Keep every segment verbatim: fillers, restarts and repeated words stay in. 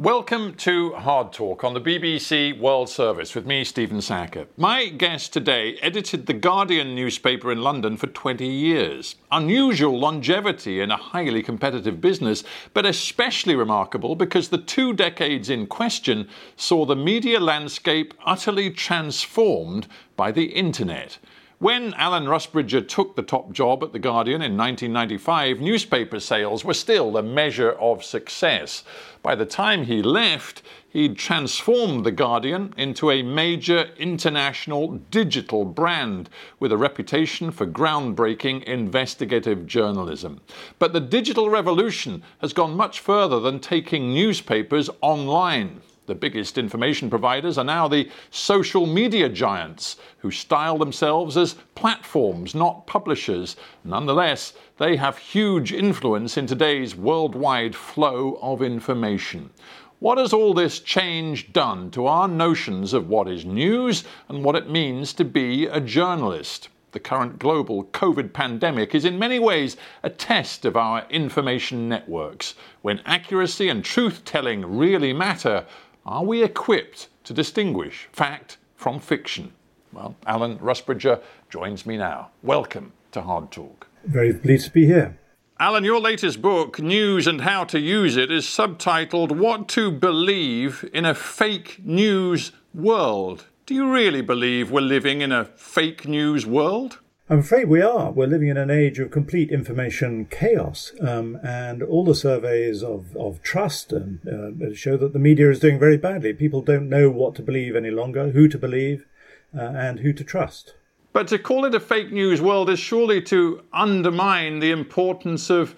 Welcome to Hard Talk on the B B C World Service with me, Stephen Sacker. My guest today edited The Guardian newspaper in London for twenty years. Unusual longevity in a highly competitive business, but especially remarkable because the two decades in question saw the media landscape utterly transformed by the internet. When Alan Rusbridger took the top job at The Guardian in nineteen ninety-five, newspaper sales were still the measure of success. By the time he left, he'd transformed The Guardian into a major international digital brand with a reputation for groundbreaking investigative journalism. But the digital revolution has gone much further than taking newspapers online. The biggest information providers are now the social media giants who style themselves as platforms, not publishers. Nonetheless, they have huge influence in today's worldwide flow of information. What has all this change done to our notions of what is news and what it means to be a journalist? The current global COVID pandemic is in many ways a test of our information networks. When accuracy and truth-telling really matter, are we equipped to distinguish fact from fiction? Well, Alan Rusbridger joins me now. Welcome to Hard Talk. Very pleased to be here. Alan, your latest book, News and How to Use It, is subtitled What to Believe in a Fake News World. Do you really believe we're living in a fake news world? I'm afraid we are. We're living in an age of complete information chaos, um, and all the surveys of, of trust um, uh, show that the media is doing very badly. People don't know what to believe any longer, who to believe, uh, and who to trust. But to call it a fake news world is surely to undermine the importance of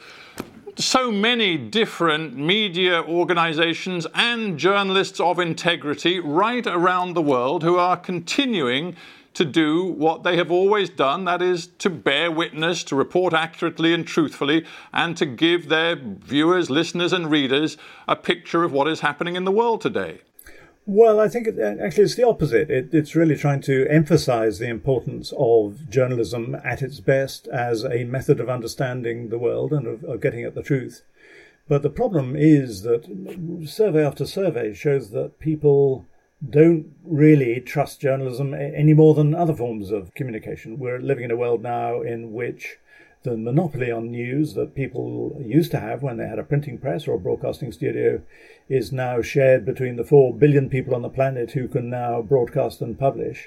so many different media organizations and journalists of integrity right around the world who are continuing to do what they have always done, that is to bear witness, to report accurately and truthfully, and to give their viewers, listeners and readers a picture of what is happening in the world today. Well, I think it, actually it's the opposite. It, it's really trying to emphasize the importance of journalism at its best as a method of understanding the world and of, of getting at the truth. But the problem is that survey after survey shows that people don't really trust journalism any more than other forms of communication. We're living in a world now in which the monopoly on news that people used to have when they had a printing press or a broadcasting studio is now shared between the four billion people on the planet who can now broadcast and publish.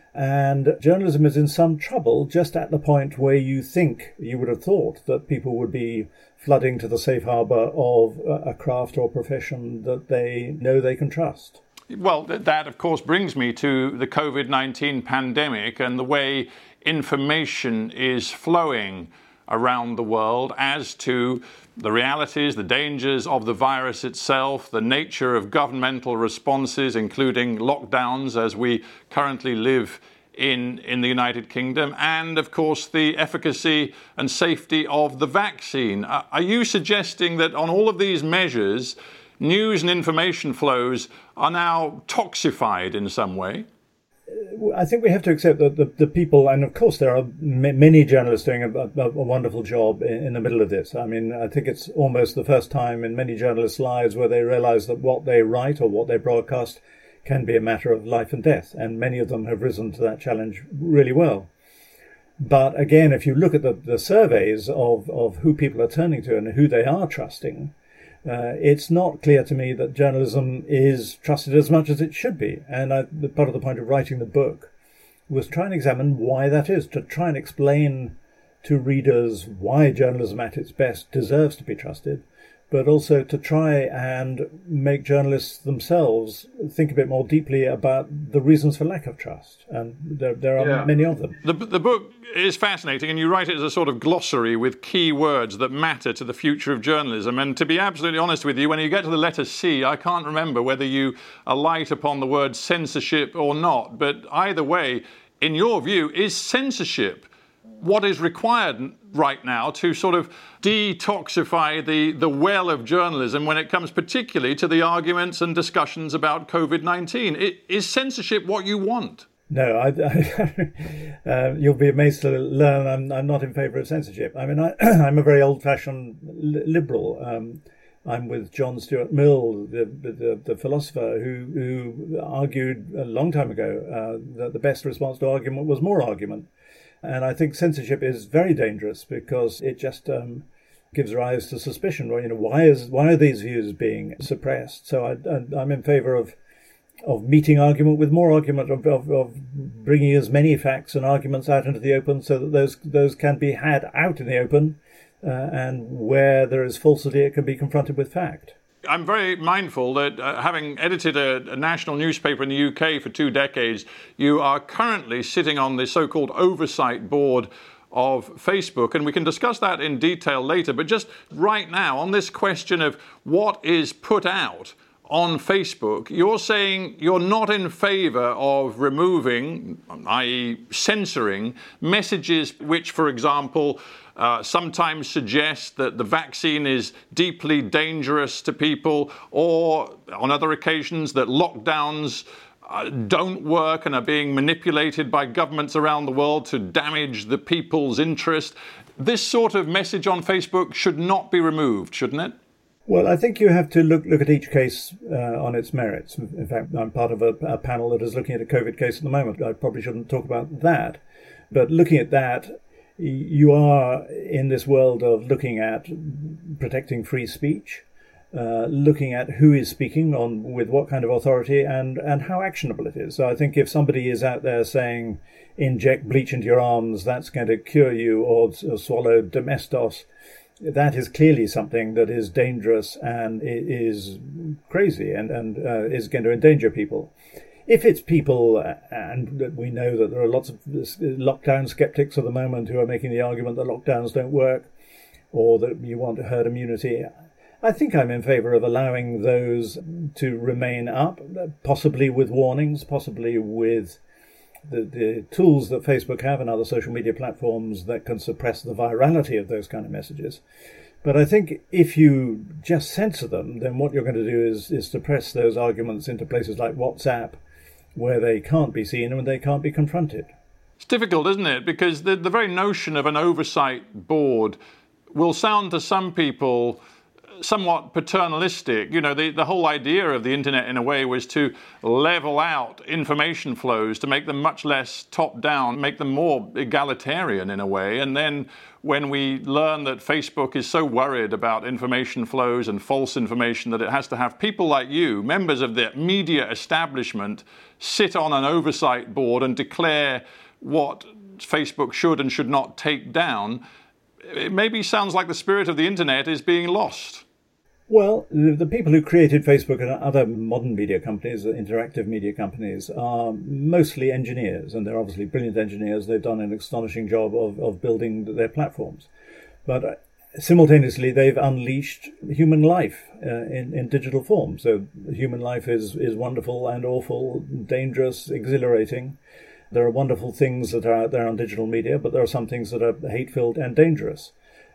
And journalism is in some trouble just at the point where you think, you would have thought, that people would be flooding to the safe harbour of a craft or profession that they know they can trust. Well, that, of course, brings me to the COVID nineteen pandemic and the way information is flowing around the world as to the realities, the dangers of the virus itself, the nature of governmental responses, including lockdowns as we currently live in, in the United Kingdom, and, of course, the efficacy and safety of the vaccine. Uh, are you suggesting that on all of these measures, news and information flows are now toxified in some way? I think we have to accept that the, the people, and of course there are m- many journalists doing a, a, a wonderful job in, in the middle of this. I mean, I think it's almost the first time in many journalists' lives where they realize that what they write or what they broadcast can be a matter of life and death, and many of them have risen to that challenge really well. But again, if you look at the, the surveys of, of who people are turning to and who they are trusting, Uh, it's not clear to me that journalism is trusted as much as it should be. And I, the, part of the point of writing the book was try and examine why that is, to try and explain to readers why journalism at its best deserves to be trusted, but also to try and make journalists themselves think a bit more deeply about the reasons for lack of trust. And there, there are yeah. many of them. The, the book is fascinating, and you write it as a sort of glossary with key words that matter to the future of journalism. And to be absolutely honest with you, when you get to the letter C, I can't remember whether you alight upon the word censorship or not. But either way, in your view, is censorship what is required right now to sort of detoxify the, the well of journalism when it comes particularly to the arguments and discussions about COVID nineteen? It, is censorship what you want? No, I, I, uh, you'll be amazed to learn I'm, I'm not in favour of censorship. I mean, I, I'm a very old-fashioned li- liberal. Um, I'm with John Stuart Mill, the the, the philosopher, who, who argued a long time ago uh, that the best response to argument was more argument. And I think censorship is very dangerous because it just um, gives rise to suspicion. Well, you know, why is why are these views being suppressed? So I, I, I'm in favour of of meeting argument with more argument, of, of, of bringing as many facts and arguments out into the open so that those those can be had out in the open. Uh, and where there is falsity, it can be confronted with fact. I'm very mindful that uh, having edited a, a national newspaper in the U K for two decades, you are currently sitting on the so-called oversight board of Facebook, and we can discuss that in detail later. But just right now, on this question of what is put out on Facebook, you're saying you're not in favour of removing, that is censoring, messages which, for example, Uh, sometimes suggest that the vaccine is deeply dangerous to people, or on other occasions that lockdowns uh, don't work and are being manipulated by governments around the world to damage the people's interest. This sort of message on Facebook should not be removed, shouldn't it? Well, I think you have to look look at each case uh, on its merits. In fact, I'm part of a, a panel that is looking at a COVID case at the moment. I probably shouldn't talk about that. But looking at that, you are in this world of looking at protecting free speech, uh, looking at who is speaking on with what kind of authority and, and how actionable it is. So I think if somebody is out there saying, inject bleach into your arms, that's going to cure you, or, or swallow Domestos, that is clearly something that is dangerous and is crazy and, and uh, is going to endanger people. If it's people, and we know that there are lots of lockdown skeptics at the moment who are making the argument that lockdowns don't work, or that you want herd immunity, I think I'm in favour of allowing those to remain up, possibly with warnings, possibly with the, the tools that Facebook have and other social media platforms that can suppress the virality of those kind of messages. But I think if you just censor them, then what you're going to do is, is suppress those arguments into places like WhatsApp, where they can't be seen and they can't be confronted. It's difficult, isn't it? Because the, the very notion of an oversight board will sound to some people somewhat paternalistic. You know, the, the whole idea of the internet, in a way, was to level out information flows, to make them much less top-down, make them more egalitarian in a way. And then when we learn that Facebook is so worried about information flows and false information that it has to have people like you, members of the media establishment, sit on an oversight board and declare what Facebook should and should not take down, it maybe sounds like the spirit of the internet is being lost. Well, the, the people who created Facebook and other modern media companies, interactive media companies, are mostly engineers, and they're obviously brilliant engineers. They've done an astonishing job of, of building their platforms. But uh, simultaneously, they've unleashed human life uh, in, in digital form. So human life is, is wonderful and awful, dangerous, exhilarating. There are wonderful things that are out there on digital media, but there are some things that are hate-filled and dangerous.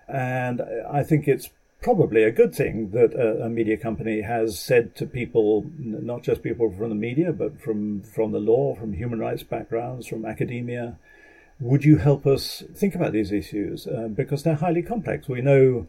And I think it's probably a good thing that a, a media company has said to people, not just people from the media, but from, from the law, from human rights backgrounds, from academia, would you help us think about these issues? Uh, because they're highly complex. We know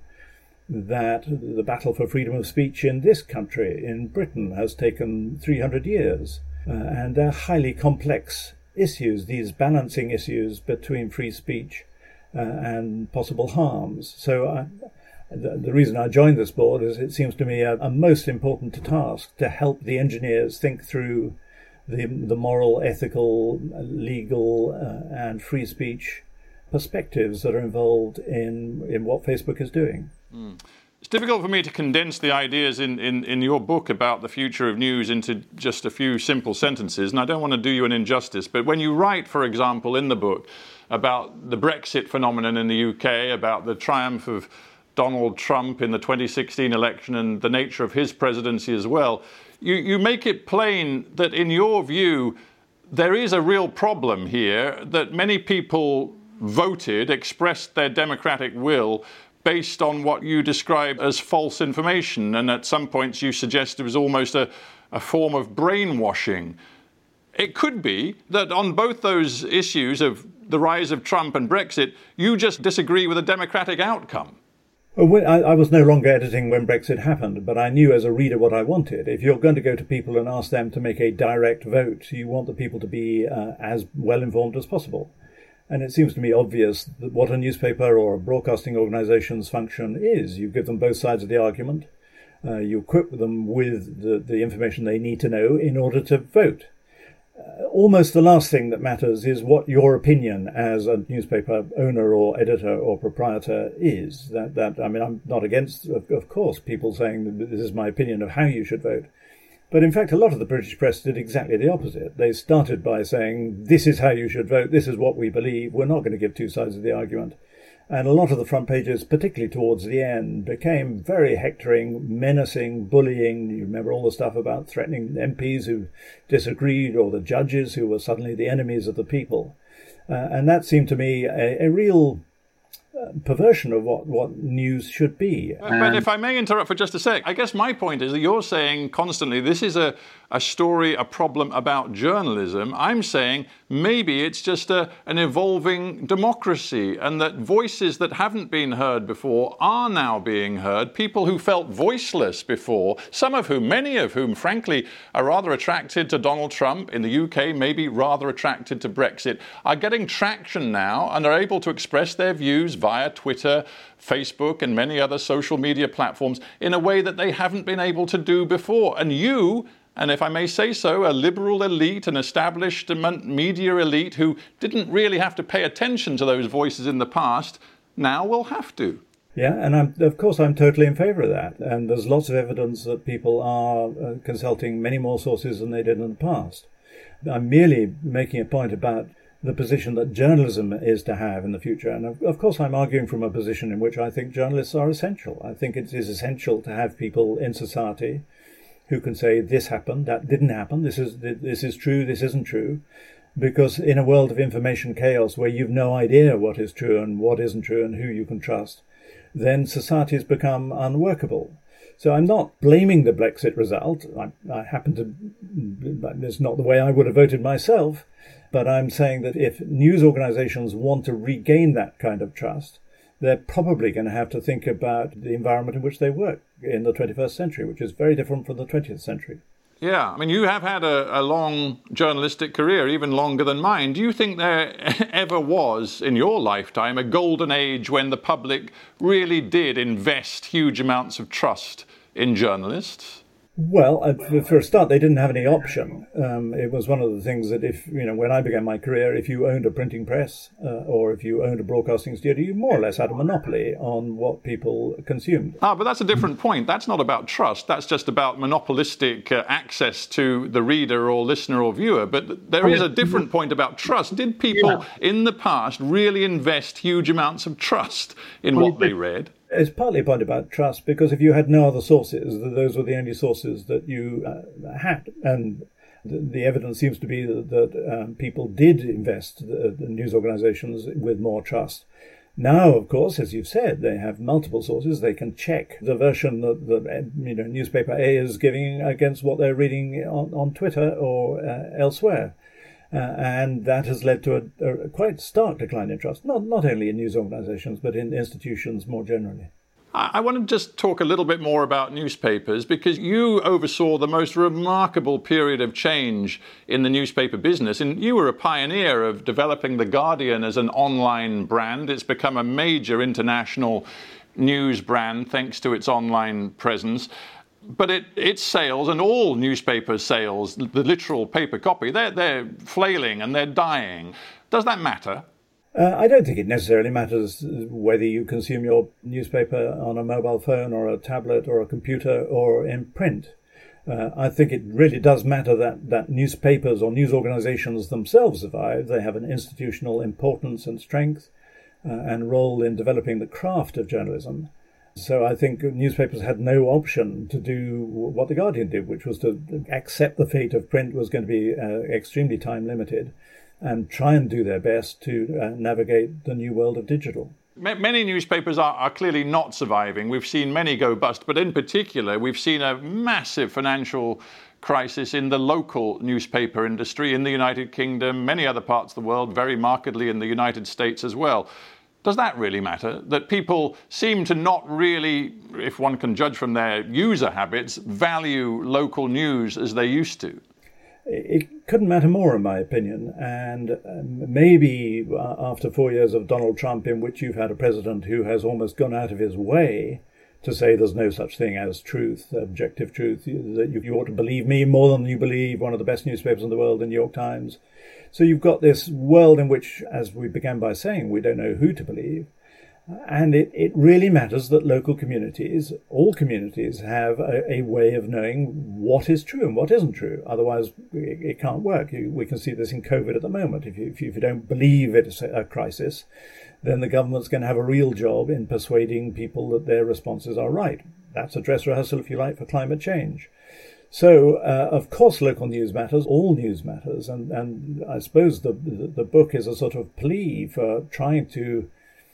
that the battle for freedom of speech in this country, in Britain, has taken three hundred years. Uh, and they're highly complex issues, these balancing issues between free speech uh, and possible harms. So I, the, the reason I joined this board is it seems to me a, a most important task to help the engineers think through the, the moral, ethical, legal uh, and free speech perspectives that are involved in, in what Facebook is doing. Mm. It's difficult for me to condense the ideas in, in, in your book about the future of news into just a few simple sentences, and I don't want to do you an injustice, but when you write, for example, in the book about the Brexit phenomenon in the U K, about the triumph of Donald Trump in the twenty sixteen election and the nature of his presidency as well, you, you make it plain that, in your view, there is a real problem here, that many people voted, expressed their democratic will, based on what you describe as false information. And at some points you suggest it was almost a, a form of brainwashing. It could be that on both those issues of the rise of Trump and Brexit, you just disagree with the democratic outcome. Well, I, I was no longer editing when Brexit happened, but I knew as a reader what I wanted. If you're going to go to people and ask them to make a direct vote, you want the people to be uh, as well informed as possible. And it seems to me obvious that what a newspaper or a broadcasting organisation's function is. You give them both sides of the argument. Uh, you equip them with the, the information they need to know in order to vote. Uh, almost the last thing that matters is what your opinion as a newspaper owner or editor or proprietor is. That, that I mean, I'm not against, of, of course, people saying that this is my opinion of how you should vote. But in fact, a lot of the British press did exactly the opposite. They started by saying, this is how you should vote, this is what we believe, we're not going to give two sides of the argument. And a lot of the front pages, particularly towards the end, became very hectoring, menacing, bullying. You remember all the stuff about threatening M Ps who disagreed, or the judges who were suddenly the enemies of the people. Uh, and that seemed to me a, a real uh, perversion of what, what news should be. Uh, but if I may interrupt for just a sec, I guess my point is that you're saying constantly this is a, a story, a problem about journalism. I'm saying maybe it's just a, an evolving democracy, and that voices that haven't been heard before are now being heard. People who felt voiceless before, some of whom, many of whom, frankly, are rather attracted to Donald Trump in the U K, maybe rather attracted to Brexit, are getting traction now and are able to express their views via Twitter, Facebook and many other social media platforms in a way that they haven't been able to do before. And you, and if I may say so, a liberal elite, an establishment media elite who didn't really have to pay attention to those voices in the past, now will have to. Yeah, and I'm, of course I'm totally in favour of that. And there's lots of evidence that people are uh, consulting many more sources than they did in the past. I'm merely making a point about the position that journalism is to have in the future. And of, of course I'm arguing from a position in which I think journalists are essential. I think it is essential to have people in society who can say this happened, that didn't happen, this is this is true, this isn't true. Because in a world of information chaos where you've no idea what is true and what isn't true and who you can trust, then societies become unworkable. So I'm not blaming the Brexit result. I, I happen to, it's not the way I would have voted myself, but I'm saying that if news organizations want to regain that kind of trust, they're probably going to have to think about the environment in which they work in the twenty-first century, which is very different from the twentieth century. Yeah, I mean, you have had a, a long journalistic career, even longer than mine. Do you think there ever was, in your lifetime, a golden age when the public really did invest huge amounts of trust in journalists? Well, uh, for a start, they didn't have any option. Um, it was one of the things that if, you know, when I began my career, if you owned a printing press uh, or if you owned a broadcasting studio, you more or less had a monopoly on what people consumed. Ah, but that's a different point. That's not about trust. That's just about monopolistic uh, access to the reader or listener or viewer. But there is a different point about trust. Did people yeah. in the past really invest huge amounts of trust in what they read? It's partly a point about trust, because if you had no other sources, those were the only sources that you uh, had. And the, the evidence seems to be that, that um, people did invest the, the news organizations with more trust. Now, of course, as you've said, they have multiple sources. They can check the version that the you know, newspaper A is giving against what they're reading on, on Twitter or uh, elsewhere. Uh, and that has led to a, a quite stark decline in trust, not not only in news organizations, but in institutions more generally. I want to just talk a little bit more about newspapers, because you oversaw the most remarkable period of change in the newspaper business. And you were a pioneer of developing The Guardian as an online brand. It's become a major international news brand thanks to its online presence. But it, its sales, and all newspaper sales, the literal paper copy, they're, they're flailing and they're dying. Does that matter? Uh, I don't think it necessarily matters whether you consume your newspaper on a mobile phone or a tablet or a computer or in print. Uh, I think it really does matter that, that newspapers or news organizations themselves survive. They have an institutional importance and strength uh, and role in developing the craft of journalism. So I think newspapers had no option to do what The Guardian did, which was to accept the fate of print was going to be uh, extremely time limited, and try and do their best to uh, navigate the new world of digital. Many newspapers are, are clearly not surviving. We've seen many go bust, but in particular, we've seen a massive financial crisis in the local newspaper industry in the United Kingdom, many other parts of the world, very markedly in the United States as well. Does that really matter? That people seem to not really, if one can judge from their user habits, value local news as they used to? It couldn't matter more, in my opinion. And maybe after four years of Donald Trump, in which you've had a president who has almost gone out of his way to say there's no such thing as truth, objective truth, that you, you ought to believe me more than you believe one of the best newspapers in the world, the New York Times. So you've got this world in which, as we began by saying, we don't know who to believe. And it, it really matters that local communities, all communities, have a, a way of knowing what is true and what isn't true. Otherwise, it, it can't work. You, we can see this in COVID at the moment. If you, if you, if you don't believe it's a crisis, then the government's going to have a real job in persuading people that their responses are right. That's a dress rehearsal, if you like, for climate change. So, uh, of course, local news matters, all news matters. And, and I suppose the, the, the book is a sort of plea for trying to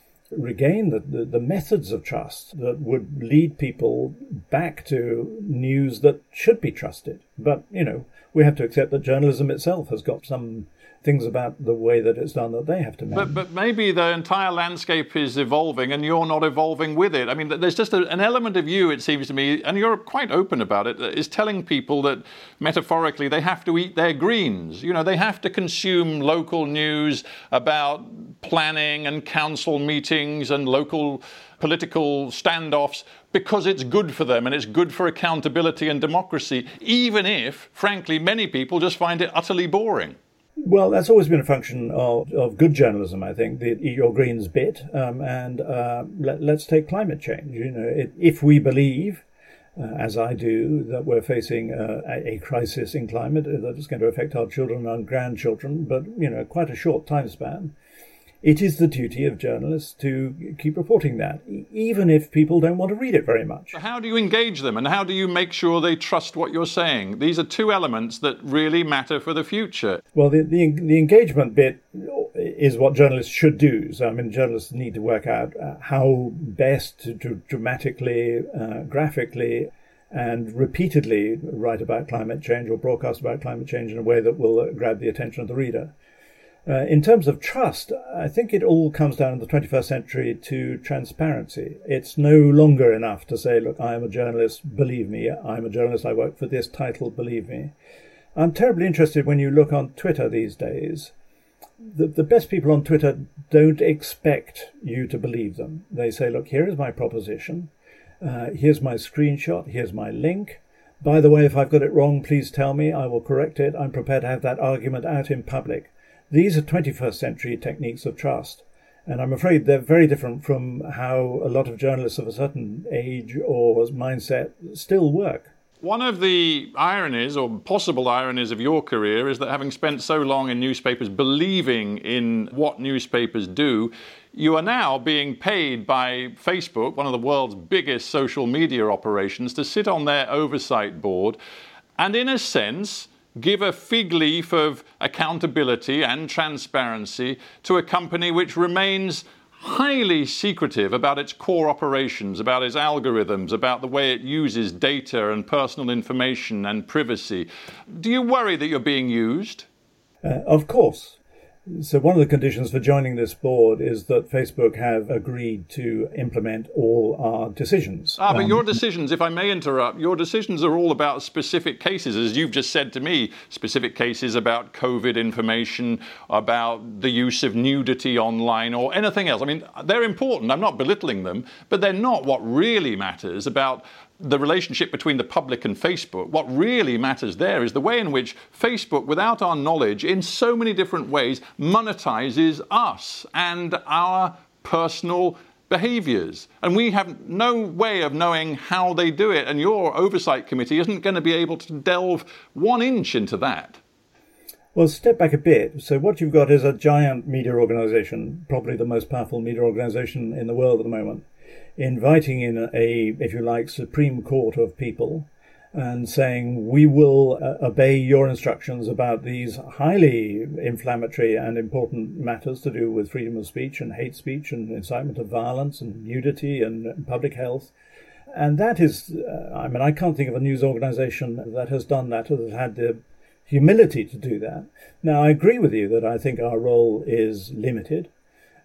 regain the, the, the methods of trust that would lead people back to news that should be trusted. But, you know, we have to accept that journalism itself has got some things about the way that it's done that they have to manage. But, but maybe the entire landscape is evolving and you're not evolving with it. I mean, there's just a, an element of you, it seems to me, and you're quite open about it, is telling people that, metaphorically, they have to eat their greens. You know, they have to consume local news about planning and council meetings and local political standoffs because it's good for them and it's good for accountability and democracy, even if, frankly, many people just find it utterly boring. Well, that's always been a function of, of good journalism, I think, the eat your greens bit. Um, and uh, let, let's take climate change. You know, it, if we believe, uh, as I do, that we're facing uh, a, a crisis in climate that is going to affect our children and our grandchildren, but, you know, quite a short time span, it is the duty of journalists to keep reporting that, even if people don't want to read it very much. So how do you engage them and how do you make sure they trust what you're saying? These are two elements that really matter for the future. Well, the, the, the engagement bit is what journalists should do. So, I mean, journalists need to work out how best to, to dramatically, uh, graphically, and repeatedly write about climate change or broadcast about climate change in a way that will grab the attention of the reader. Uh, in terms of trust, I think it all comes down in the twenty-first century to transparency. It's no longer enough to say, look, I am a journalist, believe me. I'm a journalist, I work for this title, believe me. I'm terribly interested when you look on Twitter these days. The, the best people on Twitter don't expect you to believe them. They say, look, here is my proposition. Uh, here's my screenshot. Here's my link. By the way, if I've got it wrong, please tell me. I will correct it. I'm prepared to have that argument out in public. These are twenty-first century techniques of trust, and I'm afraid they're very different from how a lot of journalists of a certain age or mindset still work. One of the ironies, or possible ironies, of your career is that having spent so long in newspapers believing in what newspapers do, you are now being paid by Facebook, one of the world's biggest social media operations, to sit on their oversight board and, in a sense, give a fig leaf of accountability and transparency to a company which remains highly secretive about its core operations, about its algorithms, about the way it uses data and personal information and privacy. Do you worry that you're being used? Uh, of course. So one of the conditions for joining this board is that Facebook have agreed to implement all our decisions. Ah, but um, your decisions, if I may interrupt, your decisions are all about specific cases, as you've just said to me, specific cases about COVID information, about the use of nudity online or anything else. I mean, they're important. I'm not belittling them, but they're not what really matters about the relationship between the public and Facebook. What really matters there is the way in which Facebook, without our knowledge, in so many different ways, monetizes us and our personal behaviors. And we have no way of knowing how they do it. And your oversight committee isn't going to be able to delve one inch into that. Well, step back a bit. So what you've got is a giant media organization, probably the most powerful media organization in the world at the moment, inviting in a, if you like, Supreme Court of people and saying, we will uh, obey your instructions about these highly inflammatory and important matters to do with freedom of speech and hate speech and incitement of violence and nudity and public health. And that is, uh, I mean, I can't think of a news organization that has done that, or that had the humility to do that. Now, I agree with you that I think our role is limited.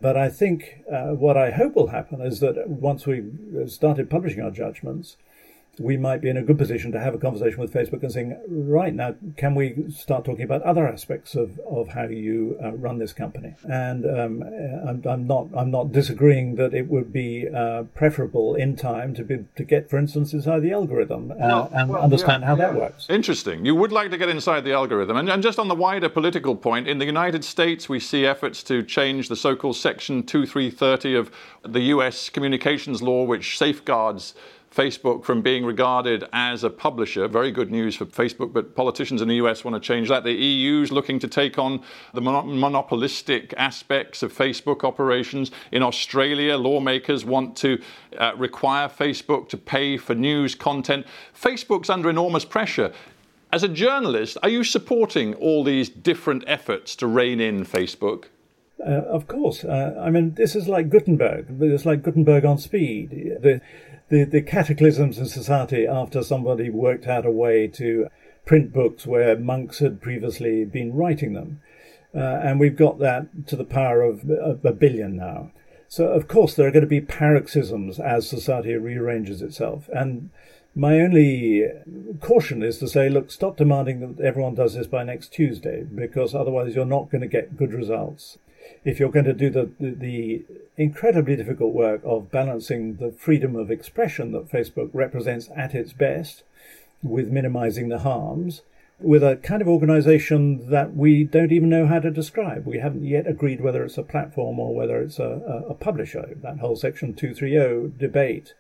But I think uh, what I hope will happen is that once we've started publishing our judgments, we might be in a good position to have a conversation with Facebook and saying, right now, can we start talking about other aspects of, of how you uh, run this company? And um, I'm, I'm not I'm not disagreeing that it would be uh, preferable in time to be to get, for instance, inside the algorithm uh, no, and well, understand yeah, how that works. Interesting. You would like to get inside the algorithm. And, and just on the wider political point, in the United States, we see efforts to change the so-called Section twenty-three thirty of the U S communications law, which safeguards Facebook from being regarded as a publisher. Very good news for Facebook, but politicians in the U S want to change that. The E U's looking to take on the monopolistic aspects of Facebook operations. In Australia, lawmakers want to uh, require Facebook to pay for news content. Facebook's under enormous pressure. As a journalist, are you supporting all these different efforts to rein in Facebook? Uh, of course. Uh, I mean, this is like Gutenberg. It's like Gutenberg on speed. The The, the cataclysms in society after somebody worked out a way to print books where monks had previously been writing them. Uh, and we've got that to the power of a, a billion now. So, of course, there are going to be paroxysms as society rearranges itself. And my only caution is to say, look, stop demanding that everyone does this by next Tuesday, because otherwise you're not going to get good results. If you're going to do the, the, the incredibly difficult work of balancing the freedom of expression that Facebook represents at its best with minimizing the harms, with a kind of organization that we don't even know how to describe. We haven't yet agreed whether it's a platform or whether it's a, a publisher, that whole Section two thirty debate.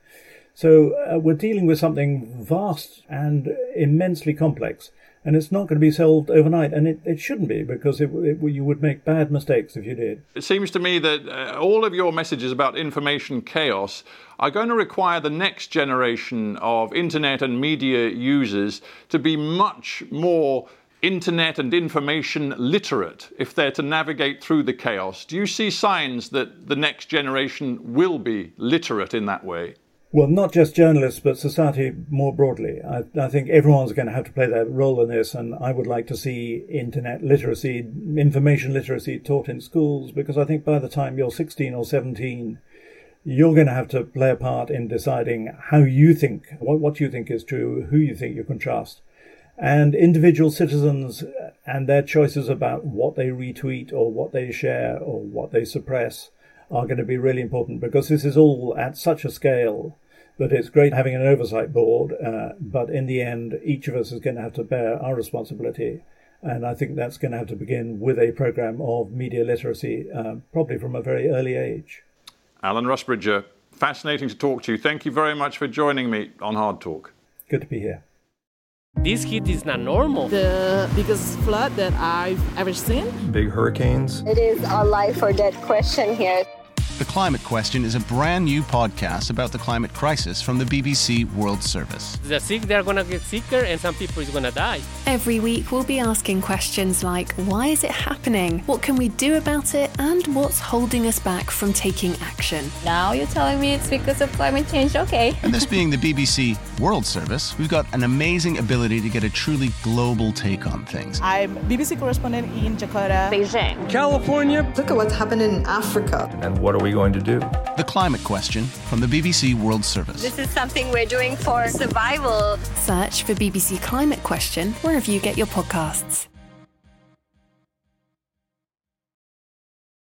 So uh, we're dealing with something vast and immensely complex. And it's not going to be solved overnight, and it, it shouldn't be, because it, it, you would make bad mistakes if you did. It seems to me that uh, all of your messages about information chaos are going to require the next generation of internet and media users to be much more internet and information literate if they're to navigate through the chaos. Do you see signs that the next generation will be literate in that way? Well, not just journalists, but society more broadly. I, I think everyone's going to have to play their role in this, and I would like to see internet literacy, information literacy taught in schools, because I think by the time you're sixteen or seventeen, you're going to have to play a part in deciding how you think, what, what you think is true, who you think you can trust. And individual citizens and their choices about what they retweet or what they share or what they suppress are going to be really important, because this is all at such a scale that it's great having an oversight board, uh, but in the end, each of us is going to have to bear our responsibility. And I think that's going to have to begin with a program of media literacy, uh, probably from a very early age. Alan Rusbridger, fascinating to talk to you. Thank you very much for joining me on Hard Talk. Good to be here. This heat is not normal. The biggest flood that I've ever seen. Big hurricanes. It is a life or death question here. The Climate Question is a brand new podcast about the climate crisis from the B B C World Service. The sick, they're going to get sicker, and some people is going to die. Every week we'll be asking questions like, why is it happening? What can we do about it? And what's holding us back from taking action? Now you're telling me it's because of climate change, okay. And this being the B B C World Service, we've got an amazing ability to get a truly global take on things. I'm B B C correspondent in Jakarta, Beijing, California. Look at what's happening in Africa. And what are we going to do? The Climate Question from the B B C World Service. This is something we're doing for survival. Search for B B C Climate Question wherever you get your podcasts.